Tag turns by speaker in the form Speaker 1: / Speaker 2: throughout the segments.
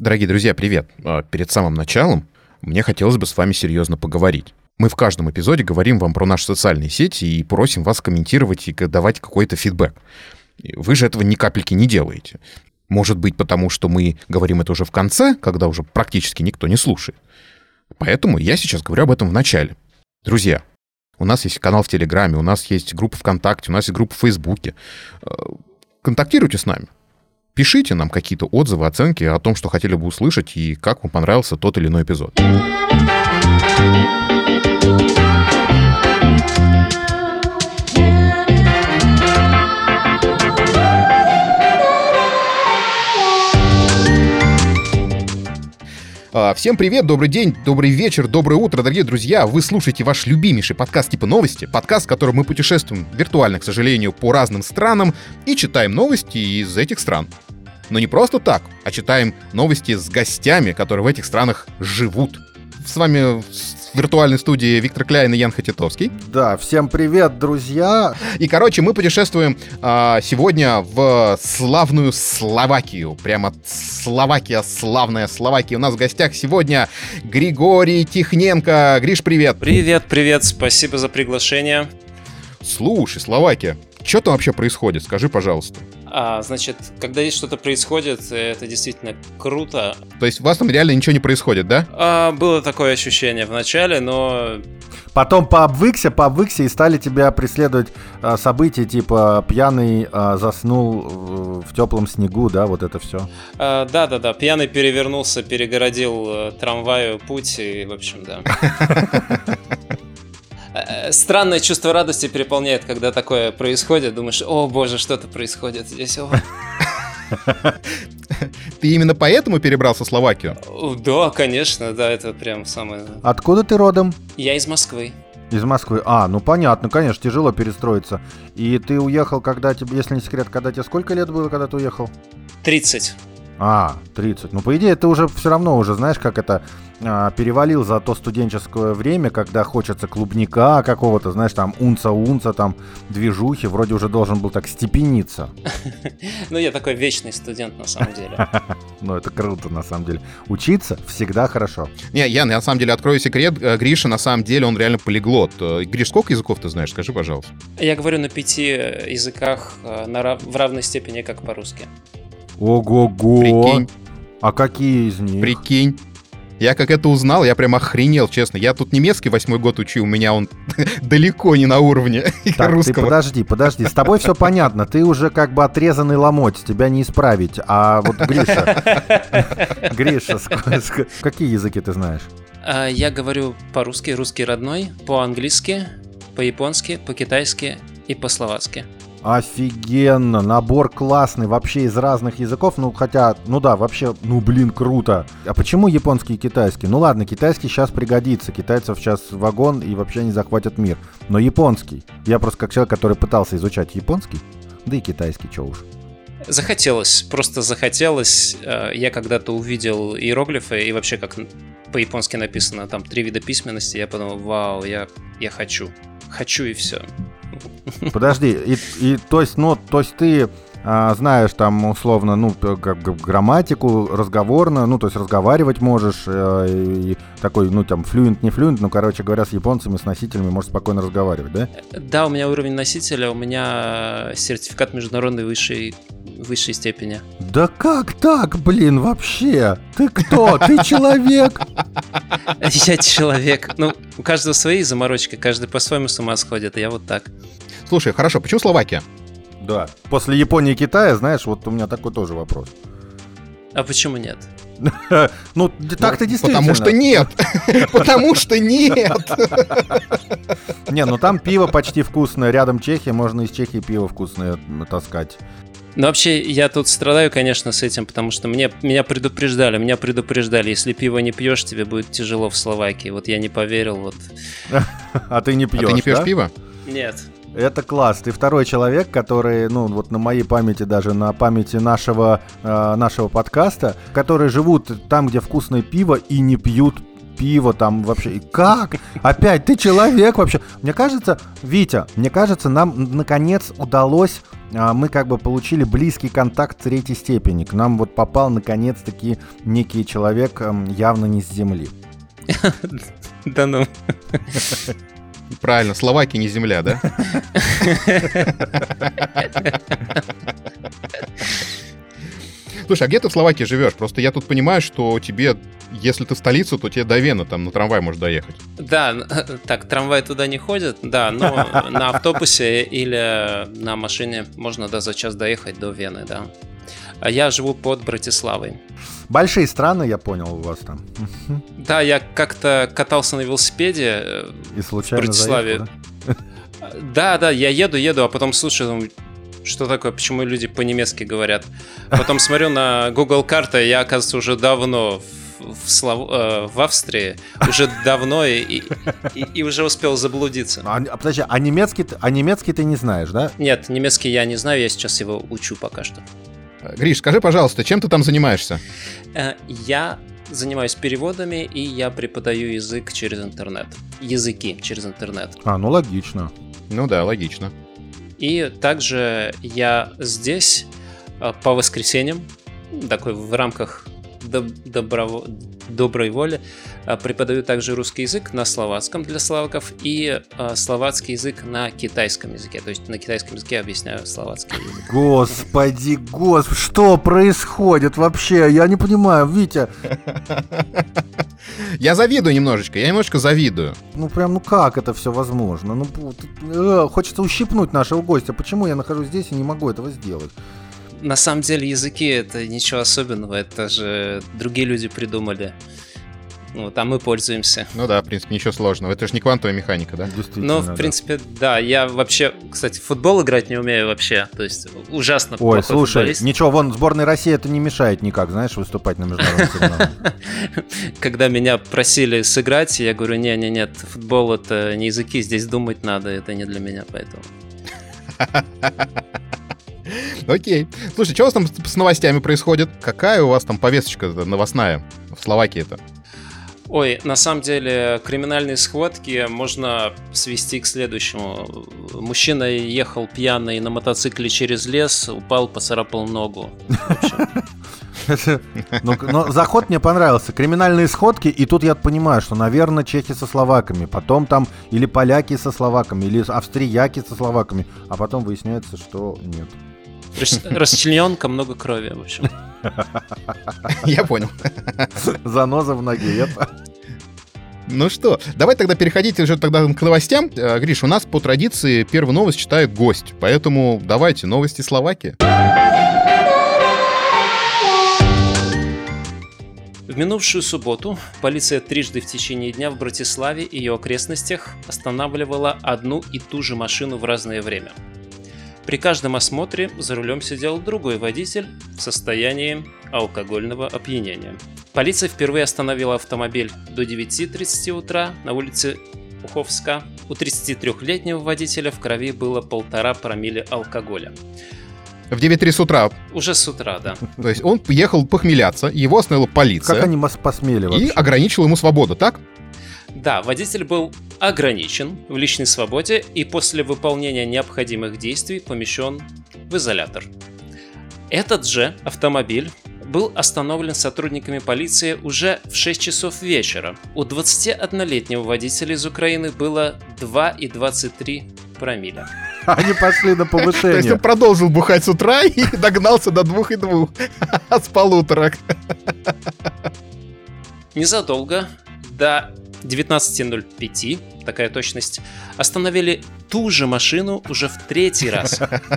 Speaker 1: Дорогие друзья, привет! Перед самым началом мне хотелось бы с вами серьезно поговорить. Мы в каждом эпизоде говорим вам про наши социальные сети и просим вас комментировать и давать какой-то фидбэк. Вы же этого ни капельки не делаете. Может быть, потому что мы говорим это уже в конце, когда уже практически никто не слушает. Поэтому я сейчас говорю об этом в начале. Друзья, у нас есть канал в Телеграме, у нас есть группа ВКонтакте, у нас есть группа в Фейсбуке. Контактируйте с нами. Пишите нам какие-то отзывы, оценки о том, что хотели бы услышать и как вам понравился тот или иной эпизод. Всем привет, добрый день, добрый вечер, доброе утро, дорогие друзья. Вы слушаете ваш любимейший подкаст типа новости. Подкаст, в котором мы путешествуем виртуально, к сожалению, по разным странам и читаем новости из этих стран. Но не просто так, а читаем новости с гостями, которые в этих странах живут. С вами в виртуальной студии Виктор Кляйн и Ян Хатитовский.
Speaker 2: Да, всем привет, друзья!
Speaker 1: И, мы путешествуем сегодня в славную Словакию. Прямо Словакия, славная Словакия. У нас в гостях сегодня Григорий Тихненко. Гриш, привет!
Speaker 3: Привет, спасибо за приглашение.
Speaker 1: Слушай, Словакия, что там вообще происходит? Скажи, пожалуйста.
Speaker 3: Значит, когда здесь что-то происходит, это действительно круто.
Speaker 1: То есть у вас там реально ничего не происходит, да?
Speaker 3: Было такое ощущение в начале, но...
Speaker 2: Потом пообвыкся и стали тебя преследовать события, типа пьяный заснул в теплом снегу, да, вот это все.
Speaker 3: Да, пьяный перевернулся, перегородил трамваю путь, и, в общем, да. Странное чувство радости переполняет, когда такое происходит. Думаешь, о боже, что-то происходит здесь.
Speaker 1: Ты именно поэтому перебрался в Словакию?
Speaker 3: Да, конечно, да, это прям самое...
Speaker 2: Откуда ты родом?
Speaker 3: Я из Москвы.
Speaker 2: Из Москвы. Ну понятно, конечно, тяжело перестроиться. И ты уехал, когда тебе, если не секрет, когда тебе сколько лет было, когда ты уехал?
Speaker 3: 30.
Speaker 2: 30. Ну, по идее, ты уже все равно уже, знаешь, как это, перевалил за то студенческое время, когда хочется клубника какого-то, знаешь, там, унца, там, движухи, вроде уже должен был так степениться.
Speaker 3: Ну, я такой вечный студент, на самом деле.
Speaker 2: Ну, это круто, на самом деле. Учиться всегда хорошо.
Speaker 1: Не, Ян, я на самом деле открою секрет. Гриша, на самом деле, он реально полиглот. Гриш, сколько языков ты знаешь? Скажи, пожалуйста.
Speaker 3: Я говорю на 5 языках в равной степени, как по-русски.
Speaker 2: Ого-го!
Speaker 1: Прикинь.
Speaker 2: А какие из них?
Speaker 1: Прикинь. Я как это узнал, я прям охренел, честно. Я тут немецкий 8-й год учу, у меня он далеко не на уровне русского.
Speaker 2: Ты подожди, с тобой все понятно, ты уже как бы отрезанный ломоть, тебя не исправить. А вот Гриша, какие языки ты знаешь?
Speaker 3: Я говорю по-русски, русский родной, по-английски, по-японски, по-китайски и по-словацки.
Speaker 2: Офигенно, набор классный, вообще из разных языков, круто. А почему японский и китайский? Ну ладно, китайский сейчас пригодится, китайцев сейчас вагон и вообще они захватят мир. Но японский, я просто как человек, который пытался изучать японский, да и китайский, чё уж.
Speaker 3: Просто захотелось. Я когда-то увидел иероглифы и вообще как по-японски написано, там 3 вида письменности, я подумал, вау, я хочу и все.
Speaker 2: Подожди, то есть ты знаешь там условно, грамматику, разговорно, то есть разговаривать можешь, и такой, флюент, не флюент, короче говоря, с японцами, с носителями можешь спокойно разговаривать, да?
Speaker 3: Да, у меня уровень носителя, у меня сертификат международной высшей степени.
Speaker 2: Да как так, вообще? Ты кто? Ты человек?
Speaker 3: Я человек. У каждого свои заморочки, каждый по-своему с ума сходит, а я вот так.
Speaker 1: Слушай, хорошо, почему Словакия?
Speaker 2: Да. После Японии и Китая, знаешь, вот у меня такой тоже вопрос.
Speaker 3: А почему нет?
Speaker 2: Так-то действительно.
Speaker 1: Потому что нет. Потому что нет.
Speaker 2: Не, там пиво почти вкусное. Рядом Чехия, можно из Чехии пиво вкусное таскать.
Speaker 3: Вообще, я тут страдаю, конечно, с этим, потому что меня предупреждали, если пиво не пьешь, тебе будет тяжело в Словакии. Вот я не поверил, вот.
Speaker 2: А ты не пьешь,
Speaker 1: А ты не пьешь пиво?
Speaker 3: Нет.
Speaker 2: Это класс. Ты второй человек, который, на моей памяти, даже на памяти нашего подкаста, которые живут там, где вкусное пиво, и не пьют пиво там вообще. Как? Опять, ты человек вообще. Мне кажется, Витя, нам наконец удалось, мы как бы получили близкий контакт третьей степени. К нам вот попал наконец-таки некий человек, явно не с земли.
Speaker 3: Да ну.
Speaker 1: Правильно, Словакия не земля, да? Слушай, а где ты в Словакии живешь? Просто я тут понимаю, что тебе, если ты в столицу, то тебе до Вены там на трамвай можешь доехать.
Speaker 3: Да, так, трамвай туда не ходит, да, но на автобусе или на машине можно за час доехать до Вены, да. А я живу под Братиславой.
Speaker 2: Большие страны, я понял, у вас там.
Speaker 3: Да, я как-то катался на велосипеде
Speaker 2: и случайно
Speaker 3: в Братиславе.
Speaker 2: Заехал,
Speaker 3: да? Да, я еду, а потом слушаю, думаю, что такое, почему люди по-немецки говорят. Потом смотрю на Google карты, я, оказывается, уже давно в Австрии, уже давно и уже успел заблудиться.
Speaker 2: Подожди, а немецкий ты не знаешь, да?
Speaker 3: Нет, немецкий я не знаю, я сейчас его учу пока что.
Speaker 1: Гриш, скажи, пожалуйста, чем ты там занимаешься?
Speaker 3: Я занимаюсь переводами, и я преподаю язык через интернет. Языки через интернет.
Speaker 2: Ну логично.
Speaker 1: Ну да, логично.
Speaker 3: И также я здесь по воскресеньям, такой в рамках доброй воли, преподаю также русский язык на словацком для словаков и словацкий язык на китайском языке. То есть на китайском языке объясняю словацкий язык.
Speaker 2: Господи, что происходит вообще? Я не понимаю, Витя.
Speaker 1: Я завидую немножечко, завидую.
Speaker 2: Ну как это все возможно? Хочется ущипнуть нашего гостя. Почему я нахожусь здесь и не могу этого сделать?
Speaker 3: На самом деле языки — это ничего особенного, это же другие люди придумали. Вот, а мы пользуемся.
Speaker 1: Ну да, в принципе, ничего сложного. Это же не квантовая механика, да?
Speaker 3: Ну, в принципе, да. Я вообще, кстати, в футбол играть не умею вообще. То есть ужасно плохой
Speaker 2: футболист. Слушай, ничего, вон сборной России это не мешает никак, знаешь, выступать на международных соревнованиях.
Speaker 3: Когда меня просили сыграть, я говорю, нет, футбол — это не языки, здесь думать надо, это не для меня, поэтому...
Speaker 1: Окей. Слушай, что у вас там с новостями происходит? Какая у вас там повесточка новостная в Словакии-то?
Speaker 3: Ой, на самом деле, криминальные схватки можно свести к следующему. Мужчина ехал пьяный на мотоцикле через лес, упал, поцарапал ногу.
Speaker 2: Но заход мне понравился. Криминальные сходки, и тут я понимаю, что, наверное, чехи со словаками, потом там или поляки со словаками, или австрияки со словаками, а потом выясняется, что нет.
Speaker 3: Расчлененка, много крови, в общем.
Speaker 1: Я понял.
Speaker 2: Заноза в ноге.
Speaker 1: Ну что, давай тогда переходить уже тогда к новостям. Гриш, у нас по традиции первую новость читает гость, поэтому давайте новости Словакии.
Speaker 3: В минувшую субботу полиция трижды в течение дня в Братиславе и ее окрестностях останавливала одну и ту же машину в разное время. При каждом осмотре за рулем сидел другой водитель в состоянии алкогольного опьянения. Полиция впервые остановила автомобиль до 9:30 утра на улице Уховска. У 33-летнего водителя в крови было 1,5 промилле алкоголя.
Speaker 1: В 9:30 утра.
Speaker 3: Уже с утра, да.
Speaker 1: То есть он ехал похмеляться, его остановила полиция.
Speaker 2: Как они посмели вообще?
Speaker 1: И ограничила ему свободу, так?
Speaker 3: Да, водитель был ограничен в личной свободе и после выполнения необходимых действий помещен в изолятор. Этот же автомобиль был остановлен сотрудниками полиции уже в 6 часов вечера. У 21-летнего водителя из Украины было 2,23 промилле.
Speaker 2: Они пошли на повышение.
Speaker 1: То есть он продолжил бухать с утра и догнался до 2,2 с 1,5.
Speaker 3: Незадолго до 19:05, такая точность, остановили ту же машину уже в 3-й раз.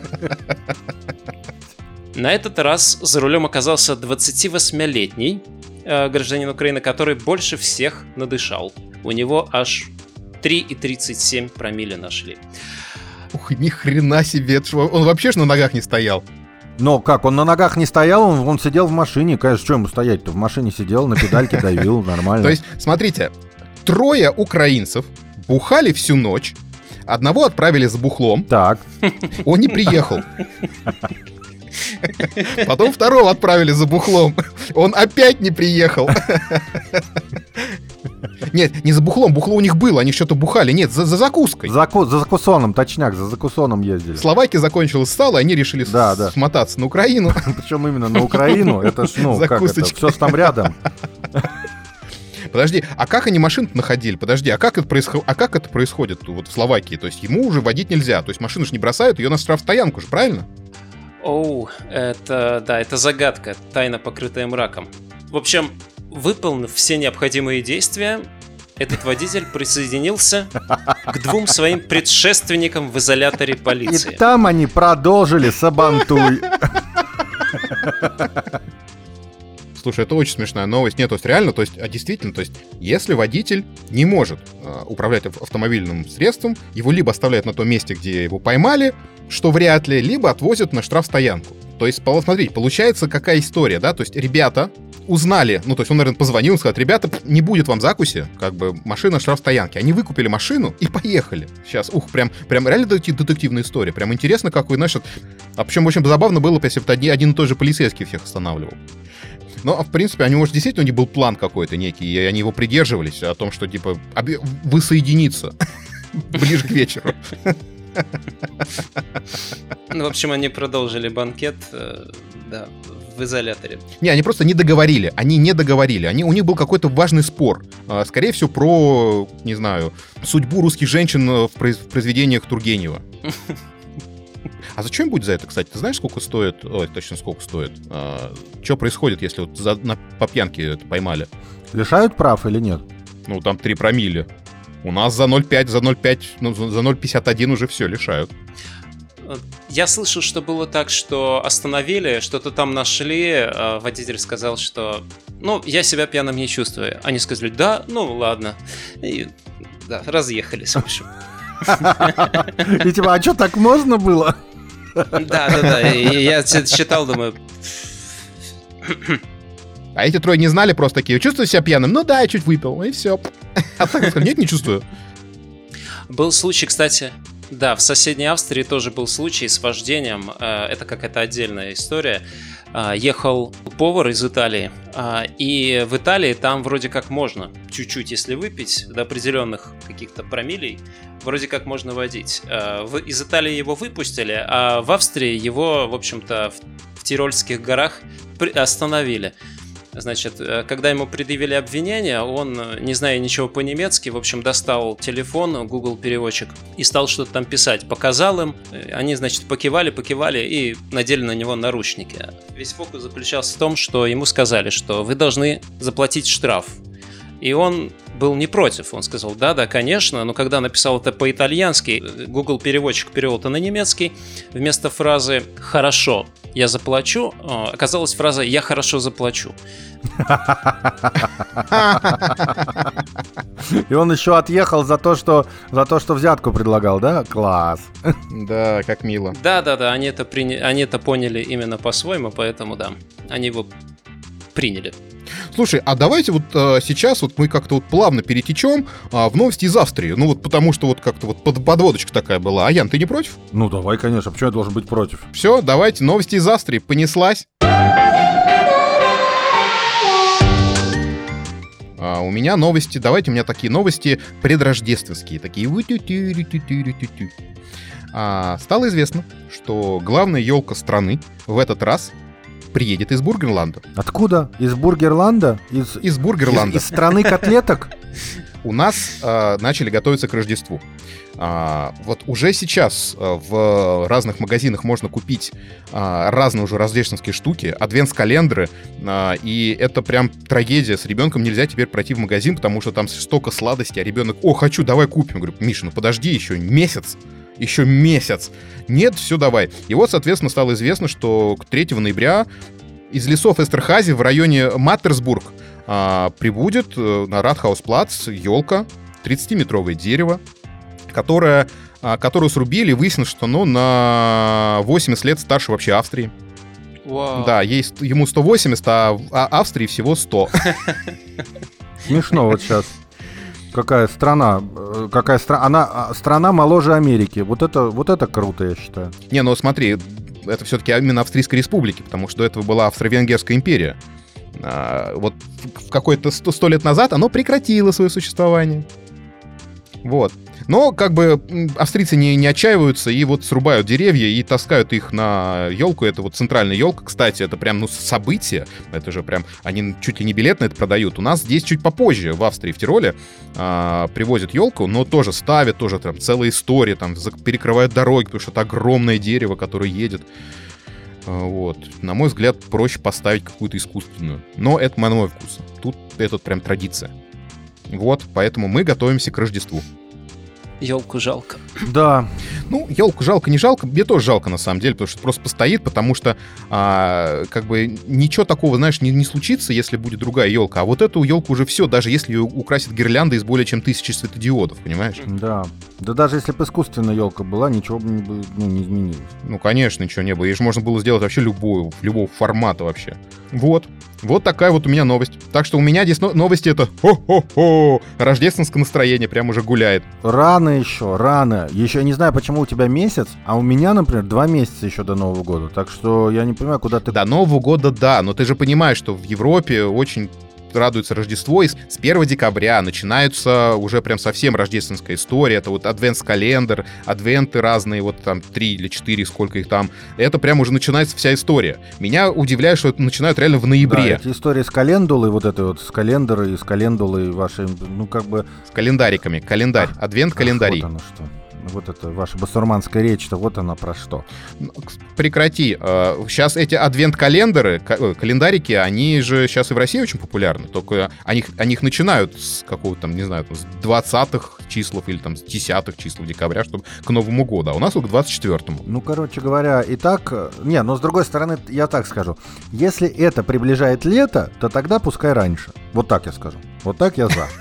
Speaker 3: На этот раз за рулем оказался 28-летний гражданин Украины, который больше всех надышал. У него аж 3,37 промилле нашли.
Speaker 1: Ух, ни хрена себе, он вообще ж на ногах не стоял.
Speaker 2: Но как, он на ногах не стоял, он сидел в машине, конечно, что ему стоять-то? В машине сидел, на педальке давил, нормально.
Speaker 1: То есть, смотрите, 3 украинцев бухали всю ночь, одного отправили за бухлом,
Speaker 2: так.
Speaker 1: Он не приехал. Потом 2-го отправили за бухлом, он опять не приехал. Нет, не за бухлом, бухло у них было, они что-то бухали. Нет, за закуской.
Speaker 2: За закусоном, точняк, за закусоном ездили.
Speaker 1: Словакия закончилась сало, и они решили смотаться на Украину.
Speaker 2: Причем именно на Украину, это ж, ну, как это, все там рядом.
Speaker 1: Подожди, а как они машину находили? Подожди, а как это происходит вот в Словакии? То есть ему уже водить нельзя, то есть машину же не бросают, ее на штрафстоянку же, правильно?
Speaker 3: Это загадка, тайна, покрытая мраком. В общем, выполнив все необходимые действия, этот водитель присоединился к 2 своим предшественникам в изоляторе полиции.
Speaker 2: И там они продолжили сабантуй.
Speaker 1: Слушай, это очень смешная новость. Нет, то есть реально, то есть, действительно, то есть, если водитель не может управлять автомобильным средством, его либо оставляют на том месте, где его поймали, что вряд ли, либо отвозят на штрафстоянку. То есть, смотрите, получается какая история, да? То есть, ребята узнали, ну, то есть он, наверное, позвонил и сказал: ребята, не будет вам закуси, как бы, машина штрафстоянки. Они выкупили машину и поехали. Сейчас, прям реально детективная история. Прям интересно, как вы, знаешь, а причем очень забавно было, если бы один и тот же полицейский всех останавливал. Но, в принципе, может, действительно у них был план какой-то некий, и они его придерживались, о том, что, типа, высоединиться ближе к вечеру.
Speaker 3: Ну, в общем, они продолжили банкет, да, в изоляторе.
Speaker 1: Не, они просто не договорили. У них был какой-то важный спор. Скорее всего, про, не знаю, судьбу русских женщин в произведениях Тургенева. А зачем будет за это, кстати? Ты знаешь, сколько стоит? Ой, точно сколько стоит? Что происходит, если вот по пьянке это поймали?
Speaker 2: Лишают прав или нет?
Speaker 1: Ну, там 3 промилле. У нас за 0,5, ну, за 0,51 уже все лишают.
Speaker 3: Я слышал, что было так, что остановили, что-то там нашли, водитель сказал, что, ну, я себя пьяным не чувствую. Они сказали: да, ну, ладно. И, да, разъехались, в общем.
Speaker 2: И типа, а что, так можно было?
Speaker 3: Да, я читал, думаю...
Speaker 1: А эти 3 не знали, просто такие: чувствую себя пьяным? Ну да, я чуть выпил, и все. А так, нет, не чувствую.
Speaker 3: Был случай, кстати, да, в соседней Австрии тоже был случай с вождением. Это какая-то отдельная история. Ехал повар из Италии, и в Италии там вроде как можно чуть-чуть, если выпить до определенных каких-то промиллей, вроде как можно водить. Из Италии его выпустили, а в Австрии его, в общем-то, в Тирольских горах остановили. Значит, когда ему предъявили обвинение, он, не зная ничего по-немецки, в общем, достал телефон, Google переводчик, и стал что-то там писать. Показал им, они, значит, покивали и надели на него наручники. Весь фокус заключался в том, что ему сказали, что вы должны заплатить штраф. И он был не против, он сказал: да, конечно, но когда написал это по-итальянски, Google переводчик перевел это на немецкий, вместо фразы «хорошо, я заплачу», оказалась фраза «я хорошо заплачу».
Speaker 2: И он еще отъехал за то, что взятку предлагал, да? Класс.
Speaker 1: Да, как мило.
Speaker 3: Да, они это поняли именно по-своему, поэтому да, они его приняли.
Speaker 1: Слушай, а давайте вот сейчас вот мы как-то вот плавно перетечем в новости из Австрии. Ну вот потому что вот как-то вот подводочка такая была. Аян, ты не против?
Speaker 2: Ну давай, конечно. Почему я должен быть против?
Speaker 1: Все, давайте, новости из Австрии. Понеслась. У меня новости, давайте, у меня такие новости предрождественские. Такие. Стало известно, что главная елка страны в этот раз приедет из Бургерланда.
Speaker 2: Откуда? Из Бургерланда?
Speaker 1: Из Бургерланда.
Speaker 2: Из страны котлеток?
Speaker 1: У нас начали готовиться к Рождеству. Вот уже сейчас в разных магазинах можно купить разные уже рождественские штуки, адвентс-календры, и это прям трагедия. С ребенком нельзя теперь пройти в магазин, потому что там столько сладостей, а ребенок: о, хочу, давай купим. Я говорю: Миша, ну подожди еще месяц. Нет, все, давай. И вот, соответственно, стало известно, что к 3 ноября из лесов Эстерхази в районе Маттерсбург прибудет на Ратхаусплац елка, 30-метровое дерево, которую срубили, и выяснилось, что на 80 лет старше вообще Австрии.
Speaker 3: Wow.
Speaker 1: Да, ему 180, а Австрии всего 100.
Speaker 2: Смешно вот сейчас. Какая страна, она страна моложе Америки. Вот это круто, я считаю.
Speaker 1: Не, ну смотри, это все-таки именно Австрийской республики, потому что до этого была Австро-Венгерская империя. Вот в какое-то 100 лет назад оно прекратило свое существование. Вот. Но как бы австрийцы не отчаиваются и вот срубают деревья и таскают их на елку. Это вот центральная елка, кстати, это прям, событие. Это же прям, они чуть ли не билет на это продают. У нас здесь чуть попозже, в Австрии, в Тироле, привозят елку, но тоже ставят, тоже там целая история, там перекрывают дороги, потому что это огромное дерево, которое едет. Вот. На мой взгляд, проще поставить какую-то искусственную. Но это на мой вкус. Тут это прям традиция. Вот, поэтому мы готовимся к Рождеству.
Speaker 3: Елку жалко.
Speaker 2: Да.
Speaker 1: Ну, елку жалко, не жалко. Мне тоже жалко, на самом деле, потому что просто постоит, потому что как бы ничего такого, знаешь, не случится, если будет другая елка. А вот эту елку уже все, даже если ее украсит гирлянда из более чем 1000 светодиодов, понимаешь?
Speaker 2: Да. Да даже если бы искусственная елка была, ничего бы не изменилось.
Speaker 1: Ну, конечно, ничего не было. Ее же можно было сделать вообще любого формата вообще. Вот. Вот такая вот у меня новость. Так что у меня здесь новости это хо-хо-хо. Рождественское настроение прям уже гуляет.
Speaker 2: Рано еще, рано. Еще я не знаю, почему у тебя месяц, а у меня, например, 2 месяца еще до Нового года. Так что я не понимаю, куда ты...
Speaker 1: До Нового года, да. Но ты же понимаешь, что в Европе очень радуется Рождество, и с 1 декабря начинается уже прям совсем рождественская история. Это вот адвентс-календарь, адвенты разные, вот там 3 или 4, сколько их там. Это прям уже начинается вся история. Меня удивляет, что это начинают реально в ноябре.
Speaker 2: Да, эти истории с календулой, вот этой вот, с календарой и с календулой вашей, ну как бы...
Speaker 1: С календариками, календарь, адвент-календарий.
Speaker 2: Вот оно что. Вот это ваша басурманская речь-то, вот она про что.
Speaker 1: Прекрати. Сейчас эти адвент-календары, календарики, они же сейчас и в России очень популярны. Только они их начинают с какого-то там, не знаю, с 20-х числов или там с 10-х числов декабря, чтобы к Новому году. А у нас только к 24-му.
Speaker 2: Ну, короче говоря, и так... Не, но с другой стороны, я так скажу. Если это приближает лето, то тогда пускай раньше. Вот так я скажу. Вот так я за.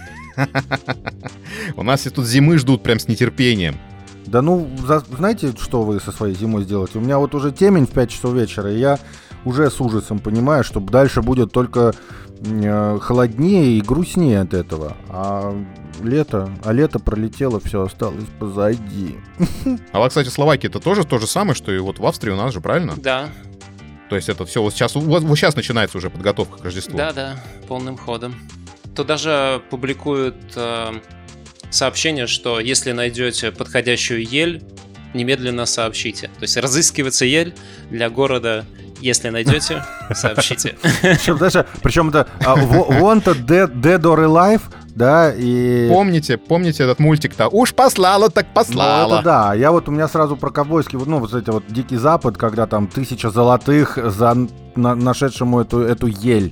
Speaker 1: У нас и тут зимы ждут прям с нетерпением.
Speaker 2: Да ну, знаете, что вы со своей зимой сделаете? У меня вот уже темень в 5 часов вечера, и я уже с ужасом понимаю, что дальше будет только холоднее и грустнее от этого. А лето пролетело, все осталось позади.
Speaker 1: А, кстати, Словакия это тоже то же самое, что и вот в Австрии у нас же, правильно?
Speaker 3: Да.
Speaker 1: То есть это все вот сейчас начинается уже подготовка к Рождеству.
Speaker 3: Да, полным ходом. Тут даже публикуют сообщение, что если найдете подходящую ель, немедленно сообщите. То есть разыскивается ель для города, если найдете, сообщите.
Speaker 2: Причем это wanted dead or alive, да, и...
Speaker 1: Помните этот мультик-то? Уж послала, так послала.
Speaker 2: Ну, это да. У меня сразу про ковбойский, вот эти вот Дикий Запад, когда там 1000 золотых за нашедшему эту ель.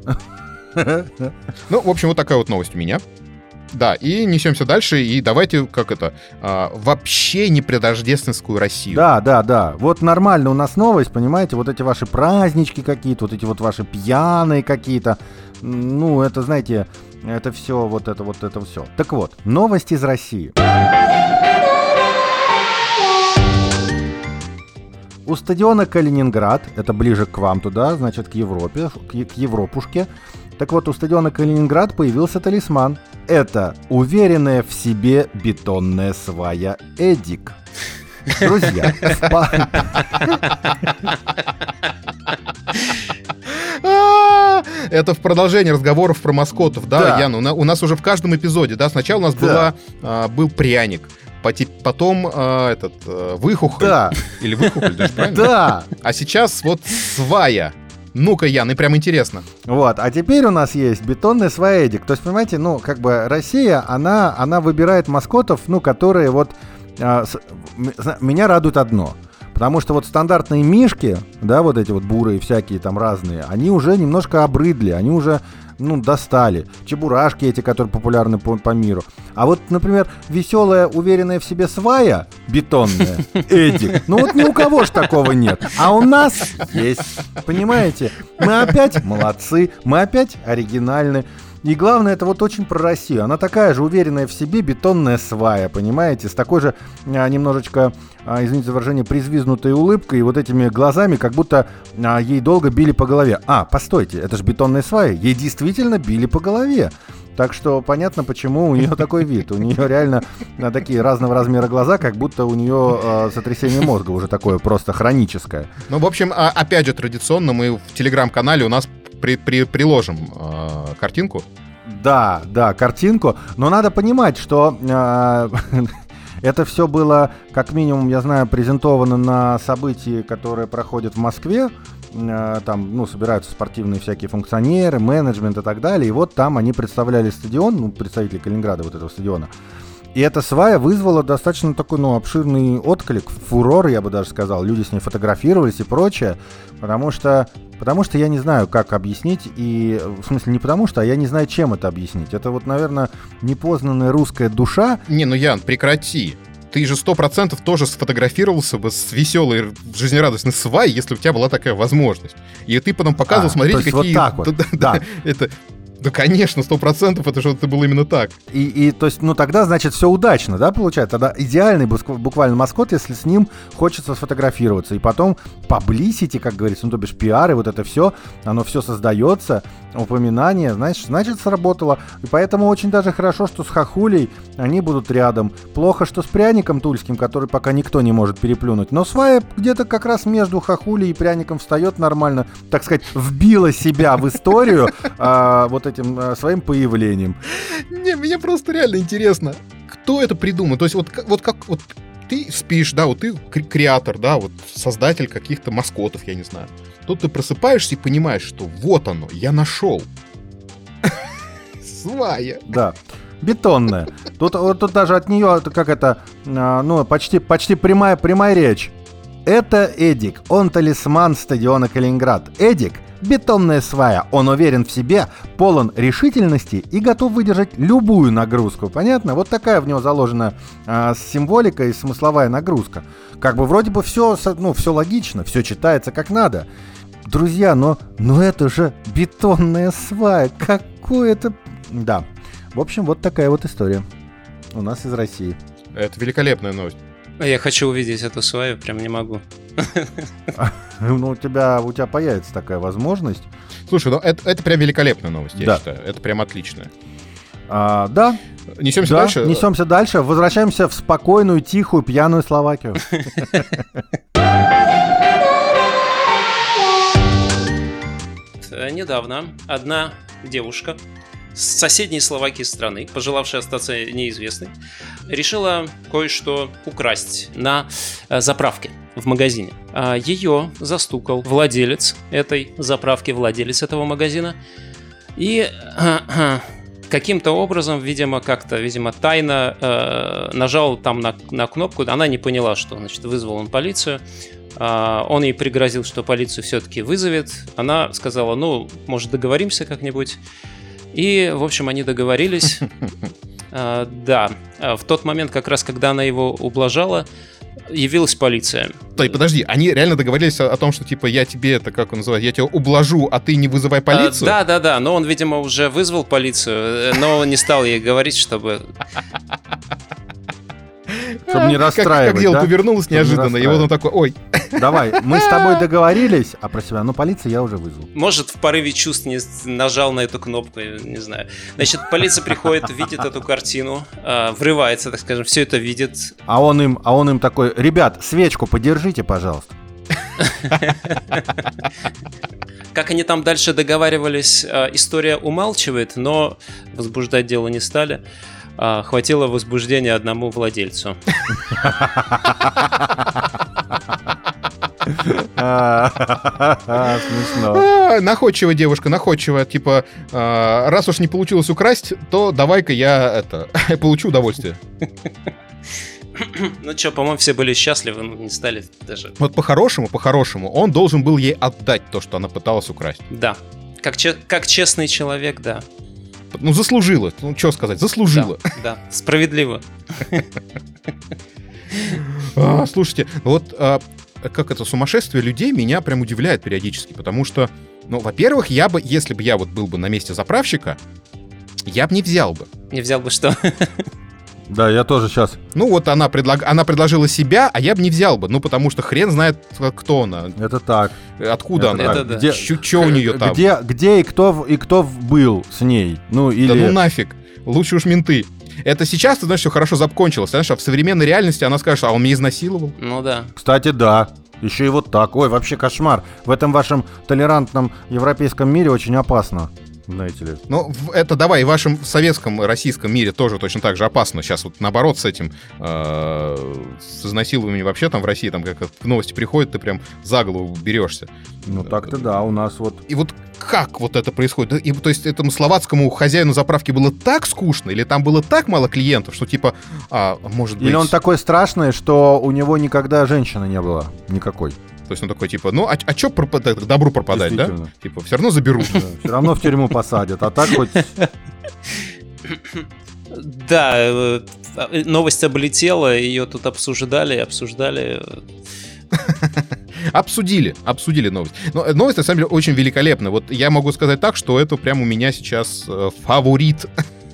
Speaker 1: Ну, в общем, вот такая вот новость у меня. Да, и несемся дальше, и давайте, вообще не предрождественскую Россию.
Speaker 2: Да. Вот нормально у нас новость, понимаете, вот эти ваши празднички какие-то, вот эти вот ваши пьяные какие-то, ну, это, знаете, это все, вот это все. Так вот, новость из России. У стадиона Калининград, это ближе к вам туда, значит, к Европе, к Европушке. Так вот, у стадиона Калининград появился талисман. Это уверенная в себе бетонная свая Эдик. Друзья,
Speaker 1: это в продолжении разговоров про маскотов, да, Ян? У нас уже в каждом эпизоде, да, сначала у нас был пряник, потом выхухоль.
Speaker 2: Да.
Speaker 1: Или выхухоль, даже правильно?
Speaker 2: Да.
Speaker 1: А сейчас вот свая. Ну-ка, Ян, и прям интересно.
Speaker 2: Вот, а теперь у нас есть бетонный свая Эдик. То есть, понимаете, Россия, она выбирает маскотов, которые вот... меня радует одно. Потому что вот стандартные мишки, да, вот эти вот бурые всякие там разные, они уже немножко обрыдли, они уже, достали. Чебурашки эти, которые популярны по миру. А вот, например, веселая, уверенная в себе свая, бетонная, Эдик, ни у кого ж такого нет. А у нас есть, понимаете? Мы опять молодцы, мы опять оригинальны. И главное, это вот очень про Россию. Она такая же уверенная в себе бетонная свая, понимаете? С такой же немножечко, извините за выражение, призвизнутой улыбкой и вот этими глазами, как будто ей долго били по голове. Постойте, это же бетонная свая. Ей действительно били по голове. Так что понятно, почему у нее такой вид. У нее реально такие разного размера глаза, как будто у нее сотрясение мозга уже такое просто хроническое.
Speaker 1: Ну, в общем, опять же, традиционно мы в телеграм-канале у нас приложим картинку.
Speaker 2: Да, картинку. Но надо понимать, что это все было, как минимум, я знаю, презентовано на событии, которое проходит в Москве. Там, собираются спортивные всякие функционеры, менеджмент и так далее. И вот там они представляли стадион, представители Калининграда вот этого стадиона. И эта свая вызвала достаточно такой, обширный отклик, фурор, я бы даже сказал. Люди с ней фотографировались и прочее, потому что я не знаю, как объяснить, и в смысле не потому что, а я не знаю, чем это объяснить. Это вот, наверное, непознанная русская душа.
Speaker 1: Не, Ян, прекрати. Ты же 100% тоже сфотографировался бы с веселой, жизнерадостной свай, если у тебя была такая возможность. И ты потом показывал, смотрите, какие...
Speaker 2: Вот так вот.
Speaker 1: Да. Да, конечно, 100% это было именно так.
Speaker 2: И то есть, тогда, значит, все удачно, да, получается? Тогда идеальный буквально маскот, если с ним хочется сфотографироваться. И потом publicity, как говорится, то бишь пиар, и вот это все, оно все создается, упоминание, значит, сработало. И поэтому очень даже хорошо, что с Хохулей они будут рядом. Плохо, что с пряником тульским, который пока никто не может переплюнуть. Но свая где-то как раз между Хохулей и пряником встает нормально, так сказать, вбила себя в историю вот этим своим появлением.
Speaker 1: Не, мне просто реально интересно, кто это придумал. То есть вот как ты спишь, да, вот ты креатор, да, вот создатель каких-то маскотов, я не знаю. Тут ты просыпаешься и понимаешь, что вот оно, я нашел. Свая.
Speaker 2: Да. Бетонная. Тут даже от нее, как это, почти прямая речь. Это Эдик, он талисман стадиона Калининград. Эдик — бетонная свая, он уверен в себе, полон решительности и готов выдержать любую нагрузку. Понятно? Вот такая в него заложена символика и смысловая нагрузка. Как бы вроде бы все логично, все читается как надо. Друзья, но это же бетонная свая. Какое это... Да. В общем, вот такая вот история у нас из России.
Speaker 1: Это великолепная новость.
Speaker 3: Я хочу увидеть эту сваю, прям не могу.
Speaker 2: У тебя появится такая возможность.
Speaker 1: Слушай, это прям великолепная новость, я считаю. Это прям отличная.
Speaker 2: Да.
Speaker 1: Несемся дальше?
Speaker 2: Несемся дальше. Возвращаемся в спокойную, тихую, пьяную Словакию.
Speaker 3: Недавно одна девушка с соседней Словакии страны, пожелавшая остаться неизвестной, решила кое-что украсть на заправке в магазине. Ее застукал владелец этой заправки, владелец этого магазина, и каким-то образом, видимо, тайно нажал там на кнопку. Она не поняла, что, вызвал он полицию. Он ей пригрозил, что полицию все-таки вызовет. Она сказала, может, договоримся как-нибудь. И, в общем, они договорились. Да, в тот момент, как раз, когда она его ублажала, явилась полиция.
Speaker 1: Стой, подожди, они реально договорились о том, что, я тебе, я тебя ублажу, а ты не вызывай полицию?
Speaker 3: Да, но он, видимо, уже вызвал полицию, но не стал ей говорить, чтобы...
Speaker 2: Чтобы не расстраивать,
Speaker 1: как дело повернулось неожиданно, и вот он такой, ой.
Speaker 2: Давай, мы с тобой договорились, а про себя, полицию я уже вызвал.
Speaker 3: Может, в порыве чувств не нажал на эту кнопку, не знаю. Полиция приходит, видит эту картину, врывается, так скажем, все это видит.
Speaker 2: А он им такой, ребят, свечку подержите, пожалуйста.
Speaker 3: Как они там дальше договаривались, история умалчивает, но возбуждать дело не стали. Хватило возбуждения одному владельцу.
Speaker 2: Смешно.
Speaker 1: Находчивая девушка, находчивая. Раз уж не получилось украсть, то давай-ка я получу удовольствие.
Speaker 3: По-моему, все были счастливы, не стали даже...
Speaker 1: Вот по-хорошему, он должен был ей отдать то, что она пыталась украсть.
Speaker 3: Да, как честный человек, да.
Speaker 1: Заслужила. Что сказать, заслужила.
Speaker 3: Да, справедливо.
Speaker 1: Слушайте, как это сумасшествие людей меня прям удивляет периодически, потому что, во-первых, если бы я был бы на месте заправщика, я бы не взял бы.
Speaker 3: Не взял бы что?
Speaker 2: Да, я тоже сейчас.
Speaker 1: Она предложила себя, а я бы не взял бы. Потому что хрен знает, кто она.
Speaker 2: Это так.
Speaker 1: Откуда она?
Speaker 3: Это да.
Speaker 1: Что у нее там?
Speaker 2: Где и кто был с ней? Или...
Speaker 1: Да нафиг. Лучше уж менты. Это сейчас, ты знаешь, все хорошо закончилось. Знаешь, а в современной реальности она скажет, а он меня изнасиловал.
Speaker 3: Да.
Speaker 2: Кстати, да. Еще и вот так. Ой, вообще кошмар. В этом вашем толерантном европейском мире очень опасно. Знаете ли.
Speaker 1: Ну, это давай, и в вашем советском, российском мире тоже точно так же опасно. Сейчас вот наоборот с этим, с изнасилованием вообще там в России, там как новости приходят, ты прям за голову берешься.
Speaker 2: Ну так-то да, у нас вот...
Speaker 1: И вот как вот это происходит? И, то есть этому словацкому хозяину заправки было так скучно, или там было так мало клиентов, что типа, может быть...
Speaker 2: Или он такой страшный, что у него никогда женщины не было никакой.
Speaker 1: То есть он такой, типа, ну, а чё к добру пропадать, да? Типа, все равно заберут.
Speaker 2: Все равно в тюрьму посадят, а так хоть...
Speaker 3: Да, новость облетела, ее тут обсуждали.
Speaker 1: Обсудили новость. Но новость, на самом деле, очень великолепная. Вот я могу сказать так, что это прям у меня сейчас фаворит.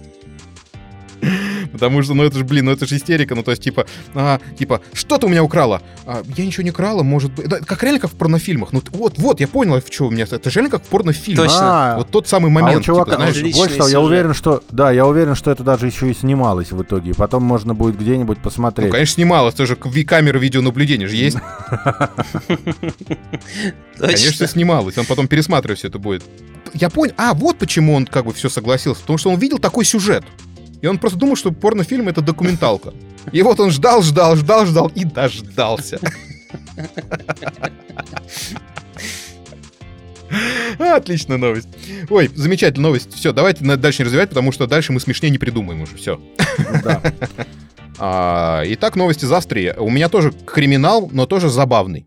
Speaker 1: Потому что, это же истерика, то есть, типа, что ты у меня украла? Я ничего не крала, может быть... Да, как реально как в порнофильмах. Ну, вот, я понял, в чем у меня... Это же реально как в порнофильмах.
Speaker 3: Точно.
Speaker 1: Вот тот самый момент.
Speaker 2: Чувака, больше того, я уверен, что это даже еще и снималось в итоге. Потом можно будет где-нибудь посмотреть.
Speaker 1: Ну, конечно, снималось. Это же камеры видеонаблюдения же есть. Конечно, снималось. Он потом пересматривать все это будет. Я понял. Вот почему он как бы все согласился. Потому что он видел такой сюжет. И он просто думал, что порнофильм — это документалка. И вот он ждал и дождался. Отличная новость. Ой, замечательная новость. Все, давайте дальше не развивать, потому что дальше мы смешнее не придумаем уже. Все. Итак, новости из Австрии. У меня тоже криминал, но тоже забавный.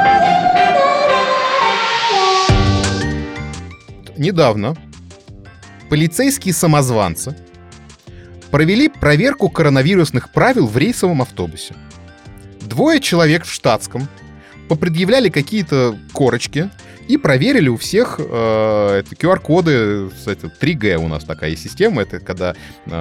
Speaker 1: Недавно полицейские самозванцы провели проверку коронавирусных правил в рейсовом автобусе. 2 человек в штатском попредъявляли какие-то корочки и проверили у всех QR-коды. 3G у нас такая система. Это когда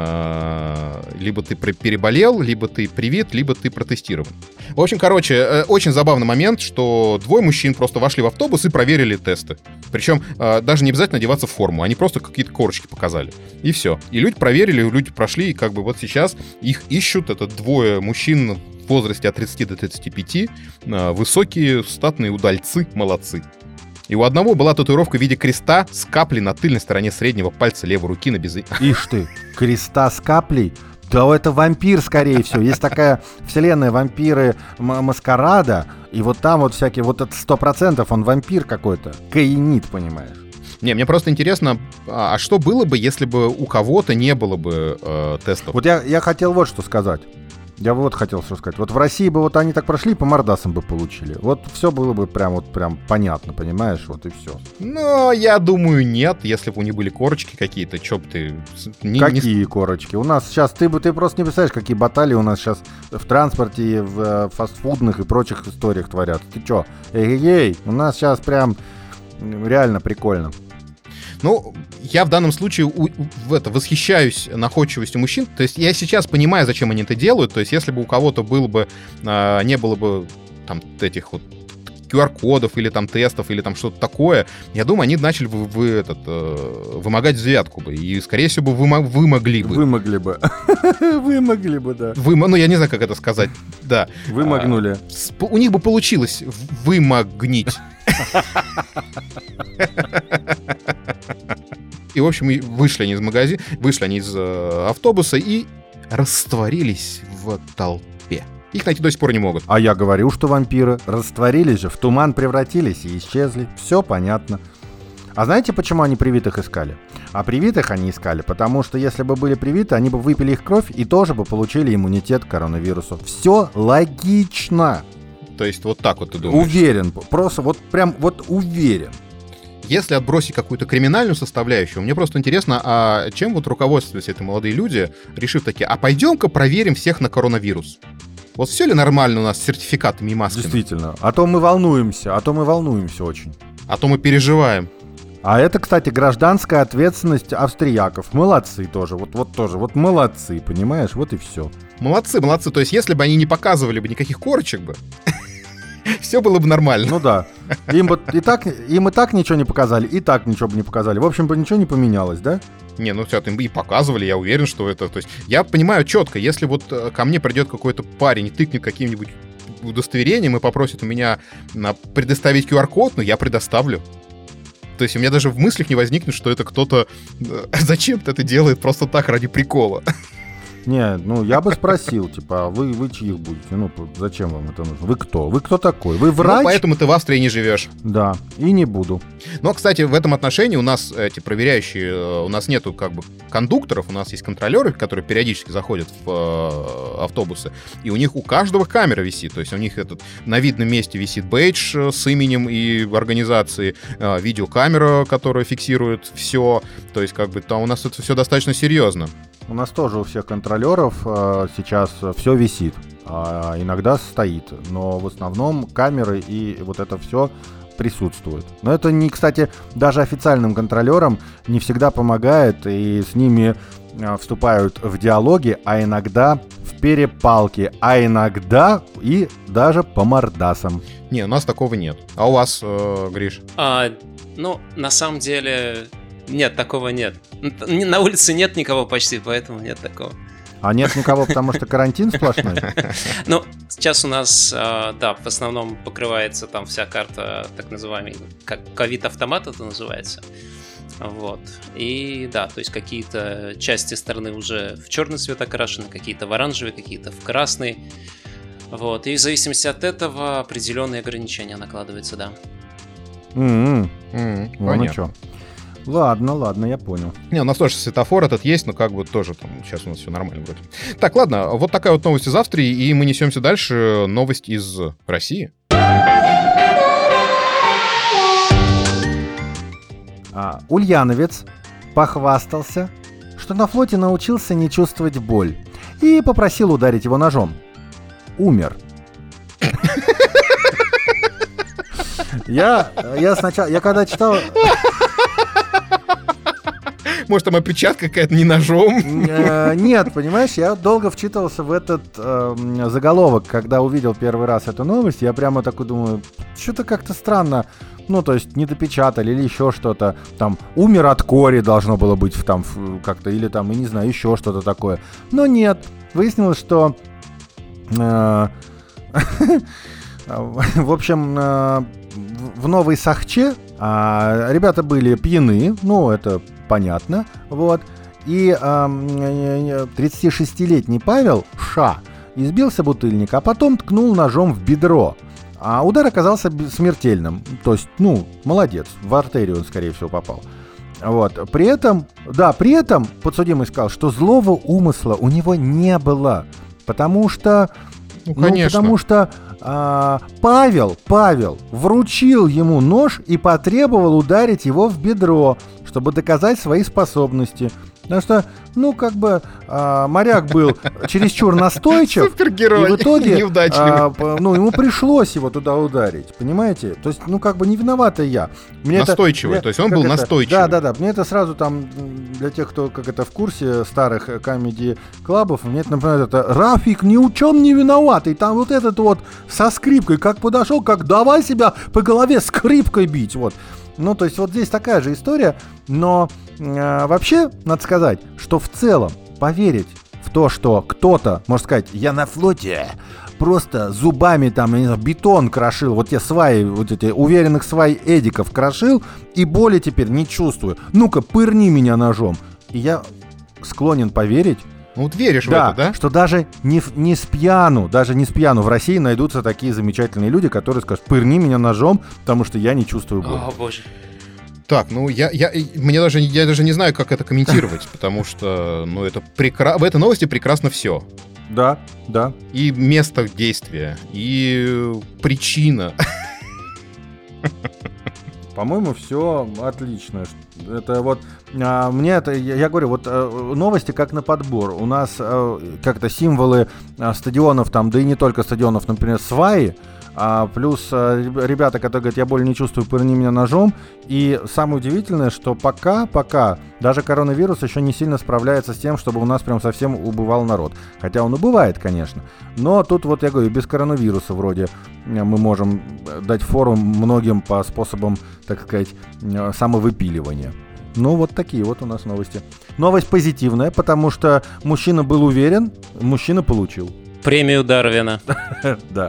Speaker 1: либо ты переболел, либо ты привит, либо ты протестирован. В общем, очень забавный момент, что 2 мужчин просто вошли в автобус и проверили тесты. Причем даже не обязательно одеваться в форму. Они просто какие-то корочки показали. И все. И люди проверили, люди прошли, и как бы вот сейчас их ищут. Это 2 мужчин в возрасте от 30 до 35. Высокие, статные удальцы, молодцы. И у одного была татуировка в виде креста с каплей на тыльной стороне среднего пальца левой руки на
Speaker 2: Ишь ты, креста с каплей? Да это вампир, скорее всего. Есть такая вселенная вампиры Маскарада, и вот там вот всякие, вот это 100% он вампир какой-то. Каинит, понимаешь?
Speaker 1: Не, мне просто интересно, а что было бы, если бы у кого-то не было бы тестов?
Speaker 2: Вот я хотел вот что сказать. Вот в России бы вот они так прошли, по мордасам бы получили. Вот все было бы прям понятно, понимаешь, вот и все.
Speaker 1: Но я думаю, нет, если бы у них были корочки какие-то, чё бы ты...
Speaker 2: Какие корочки? У нас сейчас, ты просто не представляешь, какие баталии у нас сейчас в транспорте, в фастфудных и прочих историях творят. Ты чё? Эй, у нас сейчас прям реально прикольно.
Speaker 1: Ну, я в данном случае восхищаюсь находчивостью мужчин. То есть я сейчас понимаю, зачем они это делают. То есть если бы у кого-то было бы, не было бы там этих вот QR-кодов или там тестов или там что-то такое, я думаю, они начали вымогать взятку бы. И, скорее всего, вымогли бы.
Speaker 2: Вымогли бы, да.
Speaker 1: Ну, я не знаю, как это сказать. Да.
Speaker 2: Вымогнули.
Speaker 1: У них бы получилось вымогнить. И, в общем, вышли они из автобуса и растворились в толпе. Их найти до сих пор не могут.
Speaker 2: А я говорю, что вампиры растворились же, в туман превратились и исчезли. Все понятно. А знаете, почему они привитых искали? А привитых они искали, потому что если бы были привиты, они бы выпили их кровь и тоже бы получили иммунитет к коронавирусу. Все логично.
Speaker 1: То есть вот так вот ты думаешь?
Speaker 2: Уверен, просто вот прям вот уверен.
Speaker 1: Если отбросить какую-то криминальную составляющую, мне просто интересно, а чем вот руководствуются эти молодые люди, решив такие, а пойдем-ка проверим всех на коронавирус? Вот все ли нормально у нас с сертификатами и масками?
Speaker 2: Действительно. А то мы волнуемся очень.
Speaker 1: А то мы переживаем.
Speaker 2: А это, кстати, гражданская ответственность австрияков. Молодцы тоже. Вот молодцы, понимаешь? Вот и все.
Speaker 1: Молодцы. То есть, если бы они не показывали бы никаких корочек бы, все было бы нормально.
Speaker 2: Ну да. Им и так ничего не показали, и так ничего бы не показали. В общем, бы ничего не поменялось, да?
Speaker 1: Не, ну все, им и показывали, я уверен, что это... То есть, я понимаю четко, если вот ко мне придет какой-то парень и тыкнет каким-нибудь удостоверением и попросит у меня предоставить QR-код, но я предоставлю. То есть у меня даже в мыслях не возникнет, что это кто-то зачем-то это делает просто так, ради прикола.
Speaker 2: Не, ну я бы спросил, типа, а вы чьих будете? Ну, зачем вам это нужно? Вы кто? Вы кто такой? Вы врач?
Speaker 1: Ну, поэтому ты в Австрии не живешь.
Speaker 2: Да, и не буду.
Speaker 1: Но, кстати, в этом отношении у нас эти проверяющие, у нас нету как бы кондукторов, у нас есть контролеры, которые периодически заходят в автобусы, и у них у каждого камера висит, то есть у них на видном месте висит бейдж с именем и организацией, видеокамера, которая фиксирует все, то есть как бы там у нас это все достаточно серьезно.
Speaker 2: У нас тоже у всех контролеров сейчас все висит, иногда стоит, но в основном камеры и вот это все присутствует. Но это, кстати, даже официальным контролерам не всегда помогает, и с ними вступают в диалоги, а иногда в перепалки, а иногда и даже по мордасам.
Speaker 1: Не, у нас такого нет. А у вас, Гриш?
Speaker 3: Ну, на самом деле... Нет, такого нет. На улице нет никого почти, поэтому нет такого.
Speaker 2: А нет никого, потому что карантин сплошной?
Speaker 3: Ну, сейчас у нас, да, в основном покрывается там вся карта, так называемый, как ковид-автомат это называется. Вот. И да, то есть какие-то части страны уже в черный цвет окрашены, какие-то в оранжевый, какие-то в красный. Вот. И в зависимости от этого определенные ограничения накладываются, да.
Speaker 2: Понятно. Ладно, я понял.
Speaker 1: Не, у нас тоже светофор этот есть, но как бы тоже там сейчас у нас все нормально вроде. Так, ладно, вот такая вот новость из Австрии, и мы несемся дальше. Новость из России.
Speaker 2: Ульяновец похвастался, что на флоте научился не чувствовать боль, и попросил ударить его ножом. Умер. Я когда читал...
Speaker 1: Может, там опечатка какая-то не ножом?
Speaker 2: Нет, понимаешь, я долго вчитывался в этот заголовок, когда увидел первый раз эту новость. Я прямо такой думаю, что-то как-то странно. Ну, то есть, не допечатали или еще что-то. Там, умер от кори должно было быть там как-то, или там, я не знаю, еще что-то такое. Но нет, выяснилось, что... В общем, в Новой Сахче ребята были пьяны, ну, это понятно, вот. И 36-летний Павел Ша избился бутыльника, а потом ткнул ножом в бедро. А удар оказался смертельным. То есть, ну, молодец, в артерию он, скорее всего, попал. Вот. При этом подсудимый сказал, что злого умысла у него не было. Потому что... потому что Павел вручил ему нож и потребовал ударить его в бедро, чтобы доказать свои способности. Потому что, моряк был чересчур настойчив.
Speaker 1: Супергерой.
Speaker 2: И в итоге,
Speaker 1: неудачливый.
Speaker 2: Ему пришлось его туда ударить. Понимаете? То есть, не виновата я.
Speaker 1: Настойчивый, то есть он был настойчивый.
Speaker 2: Да. Мне это сразу там, для тех, кто в курсе старых комеди-клабов, мне это напоминает, Рафик ни в чем не виноватый. Там вот этот вот со скрипкой, как подошел, как давай себя по голове скрипкой бить. Вот. Ну, то есть вот здесь такая же история, но вообще, надо сказать, что в целом поверить в то, что кто-то, может сказать, я на флоте просто зубами там, я не знаю, бетон крошил, вот те сваи, вот эти уверенных свай Эдиков крошил, и боли теперь не чувствую. Ну-ка, пырни меня ножом. И я склонен поверить,
Speaker 1: ну вот веришь в это, да?
Speaker 2: Что даже не с пьяну в России найдутся такие замечательные люди, которые скажут, пырни меня ножом, потому что я не чувствую боли.
Speaker 3: О, боже.
Speaker 1: Так, я даже не знаю, как это комментировать, потому что, в этой новости прекрасно все.
Speaker 2: Да.
Speaker 1: И место действия, и причина.
Speaker 2: По-моему, все отлично. Это вот мне это, я говорю, вот новости как на подбор. У нас как-то символы стадионов там, да и не только стадионов, например, сваи. Плюс ребята, которые говорят, я боль не чувствую, пырни меня ножом. И самое удивительное, что пока даже коронавирус еще не сильно справляется с тем, чтобы у нас прям совсем убывал народ. Хотя он убывает, конечно. Но тут вот я говорю, без коронавируса вроде мы можем дать фору многим по способам, так сказать, самовыпиливания. Ну, вот такие вот у нас новости. Новость позитивная, потому что мужчина был уверен, мужчина получил.
Speaker 3: Премию Дарвина.
Speaker 2: Да.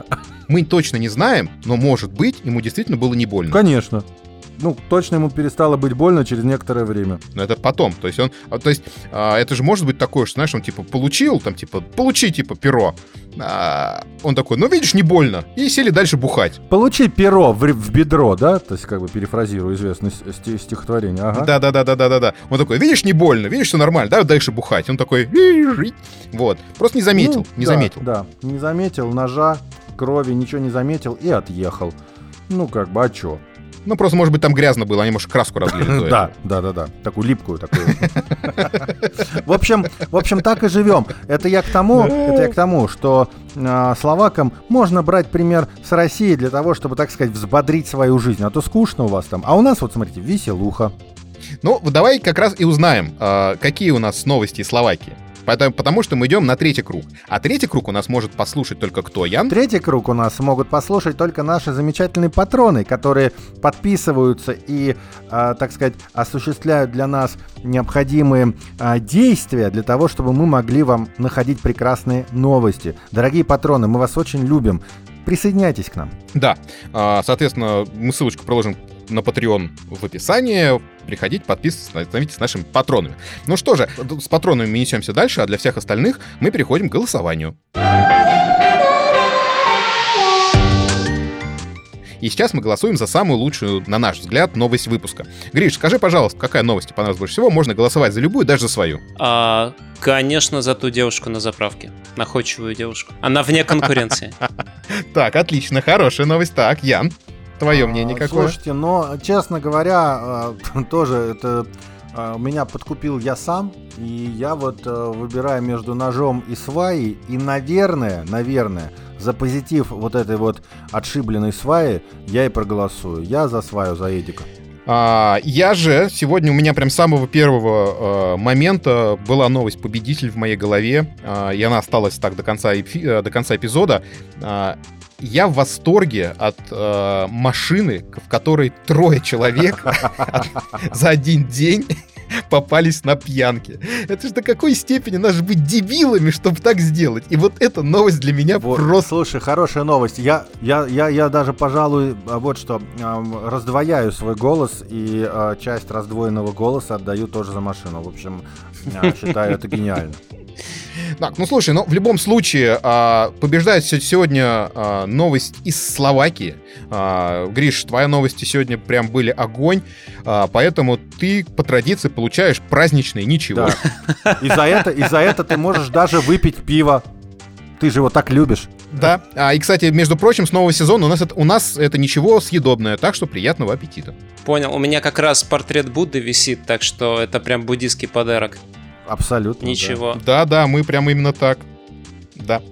Speaker 1: Мы точно не знаем, но, может быть, ему действительно было не больно.
Speaker 2: Конечно. Ну, точно ему перестало быть больно через некоторое время.
Speaker 1: Но это потом. То есть это же может быть такое, что, знаешь, он типа получил, там типа, получи типа перо. Он такой, ну видишь, не больно. И сели дальше бухать.
Speaker 2: Получи перо в бедро, да? То есть, как бы перефразирую известное стихотворение. Ага.
Speaker 1: Да. Он такой, видишь, не больно, видишь, все нормально, да, дальше бухать. Он такой, вот. Просто не заметил, не заметил.
Speaker 2: Да, не заметил ножа, крови, ничего не заметил и отъехал. Ну, как бы, а чё?
Speaker 1: Ну, просто, может быть, там грязно было, они, может, краску разлили.
Speaker 2: Да. Такую липкую такую. В общем, так и живем. Это я к тому, что словакам можно брать пример с России для того, чтобы, так сказать, взбодрить свою жизнь. А то скучно у вас там. А у нас, вот смотрите, веселуха.
Speaker 1: Ну, давай как раз и узнаем, какие у нас новости из Словакии. Потому что мы идем на третий круг. А третий круг у нас может послушать только кто, Ян?
Speaker 2: Третий круг у нас могут послушать только наши замечательные патроны, которые подписываются и, так сказать, осуществляют для нас необходимые действия для того, чтобы мы могли вам находить прекрасные новости. Дорогие патроны, мы вас очень любим. Присоединяйтесь к нам.
Speaker 1: Да, соответственно, мы ссылочку приложим на Patreon в описании. Приходите, подписывайтесь, становитесь нашими патронами. Ну что же, с патронами мы несемся дальше, а для всех остальных мы переходим к голосованию. И сейчас мы голосуем за самую лучшую, на наш взгляд, новость выпуска. Гриш, скажи, пожалуйста, какая новость тебе понравилась больше всего? Можно голосовать за любую, даже за свою.
Speaker 3: Конечно, за ту девушку на заправке. Находчивую девушку. Она вне конкуренции.
Speaker 1: Так, отлично, хорошая новость. Так, Ян, твое мнение какое?
Speaker 2: Слушайте, но, честно говоря, тоже это меня подкупил я сам. И я вот выбираю между ножом и сваей. И, наверное, за позитив вот этой вот отшибленной сваи я и проголосую. Я за сваю, за Эдика.
Speaker 1: Я же сегодня у меня прям с самого первого момента была новость «Победитель» в моей голове, и она осталась так до конца эпизода. Я в восторге от машины, в которой 3 человек за один день попались на пьянке. Это же до какой степени надо же быть дебилами, чтобы так сделать. И вот эта новость для меня просто...
Speaker 2: Слушай, хорошая новость. Я даже, пожалуй, вот что, раздвояю свой голос и часть раздвоенного голоса отдаю тоже за машину. В общем, считаю это гениально.
Speaker 1: Так, ну слушай, в любом случае побеждает сегодня новость из Словакии. Гриш, твои новости сегодня прям были огонь, поэтому ты по традиции получаешь праздничное ничего.
Speaker 2: Да. И за это ты можешь даже выпить пиво. Ты же его так любишь.
Speaker 1: Да. И, кстати, между прочим, с нового сезона у нас это ничего съедобное, так что приятного аппетита.
Speaker 3: Понял, у меня как раз портрет Будды висит, так что это прям буддийский подарок.
Speaker 2: Абсолютно.
Speaker 3: Ничего.
Speaker 1: Да, мы прям именно так. Да.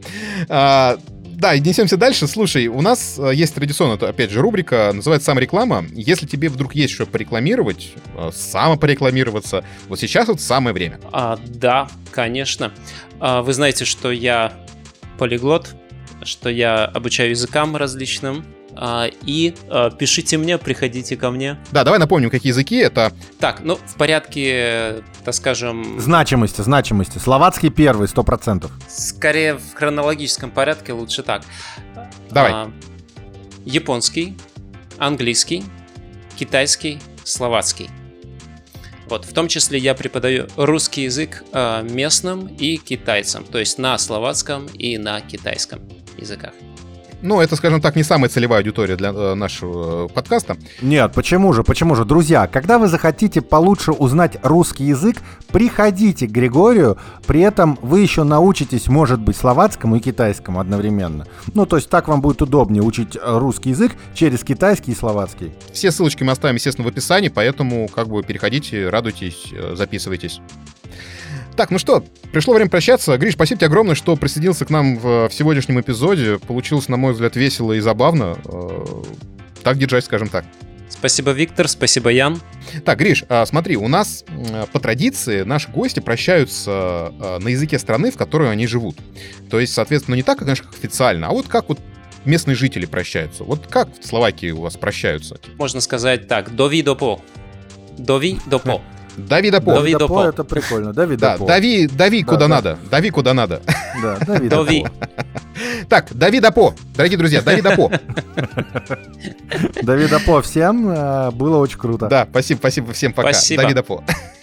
Speaker 1: Да, и несемся дальше. Слушай, у нас есть традиционно, опять же, рубрика, называется «Самореклама». Если тебе вдруг есть что порекламировать, самопорекламироваться, вот сейчас вот самое время.
Speaker 3: Да, конечно. Вы знаете, что я полиглот, что я обучаю языкам различным. И пишите мне, приходите ко мне.
Speaker 1: Да, давай напомним, какие языки это.
Speaker 3: Так, в порядке, так скажем...
Speaker 2: Значимости. Словацкий первый, 100%.
Speaker 3: Скорее в хронологическом порядке лучше так.
Speaker 1: Давай.
Speaker 3: Японский, английский, китайский, словацкий. Вот, в том числе я преподаю русский язык местным и китайцам. То есть на словацком и на китайском языках.
Speaker 1: Это, скажем так, не самая целевая аудитория для нашего подкаста.
Speaker 2: Нет, почему же? Друзья, когда вы захотите получше узнать русский язык, приходите к Григорию, при этом вы еще научитесь, может быть, словацкому и китайскому одновременно. То есть так вам будет удобнее учить русский язык через китайский и словацкий.
Speaker 1: Все ссылочки мы оставим, естественно, в описании, поэтому переходите, радуйтесь, записывайтесь. Так, что, пришло время прощаться. Гриш, спасибо тебе огромное, что присоединился к нам в сегодняшнем эпизоде. Получилось, на мой взгляд, весело и забавно. Так держать, скажем так.
Speaker 3: Спасибо, Виктор, спасибо, Ян.
Speaker 1: Так, Гриш, смотри, у нас по традиции наши гости прощаются на языке страны, в которой они живут. То есть, соответственно, не так, конечно, как официально, а вот как местные жители прощаются. Вот как в Словакии у вас прощаются?
Speaker 3: Можно сказать так, довидопо. Довидопо.
Speaker 2: Давидопо, это прикольно. Давидопо.
Speaker 1: Да, дави куда надо. Дави куда надо.
Speaker 2: Да, Давидопо.
Speaker 1: Так, Давидапо, дорогие друзья, Давидапо.
Speaker 2: Давидапо всем, было очень круто.
Speaker 1: Да, спасибо всем, пока.
Speaker 3: Спасибо.
Speaker 1: Давидапо.